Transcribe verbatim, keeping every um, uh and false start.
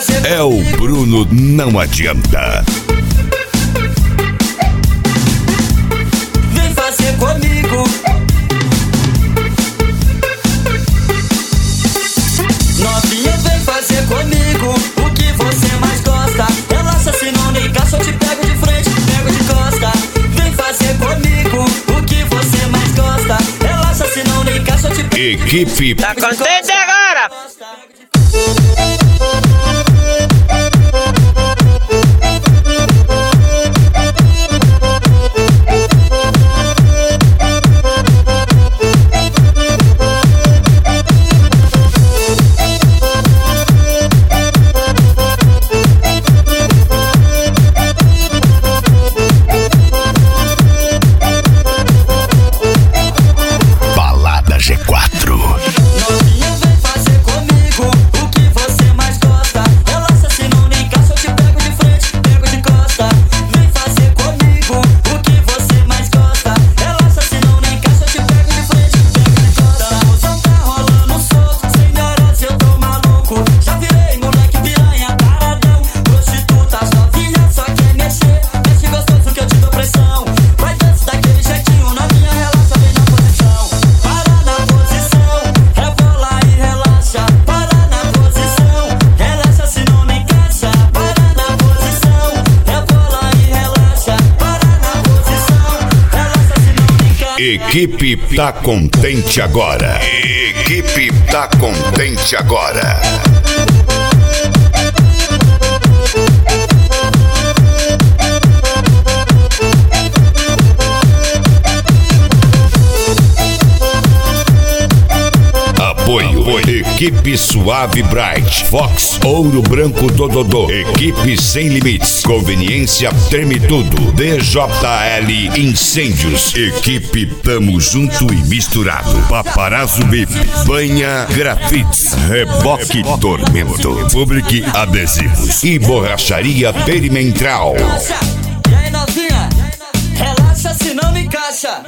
fazer É o Bruno Não Adianta. Vem fazer comigo. Novinha, vem fazer comigo o que você mais gosta. Relaxa, se não nem caça, eu te pego de frente, pego de costa. Vem fazer comigo o que você mais gosta. Relaxa, se não nem caça, eu te pego. Equipe Tá contente agora? Balada G quatro. Novinha, vem fazer comigo o que você mais gosta. Relaxa, se não nem caça, eu te pego de frente, pego de costa. Vem fazer comigo o que você mais gosta. Relaxa, se não nem caça, eu te pego de frente, pego de costa. O som tá rolando solto, sem neurose eu tô maluco. Já virei moleque piranha, paradão. Prostitutas novinha só quer mexer. Mexe gostoso que eu te dou pressão. Vai dança daquele jeitinho, novinha, relaxa, vem na posição. Para na posição, rebola e relaxa. Para na posição, relaxa, se não nem cansa. Para na posição, rebola e relaxa. Para na posição, relaxa, se não nem cansa. Equipe tá contente agora. Equipe tá contente agora. Apoio, Equipe Suave Bright, Fox, Ouro Branco Dododô, Equipe Sem Limites, Conveniência Treme Tudo, D J L Incêndios, Equipe Tamo Junto e Misturado, Paparazzo B I P, Banha Grafites, Reboque Tormento, Public Adesivos e Borracharia Perimetral. E aí, novinha, relaxa, se não me encaixa.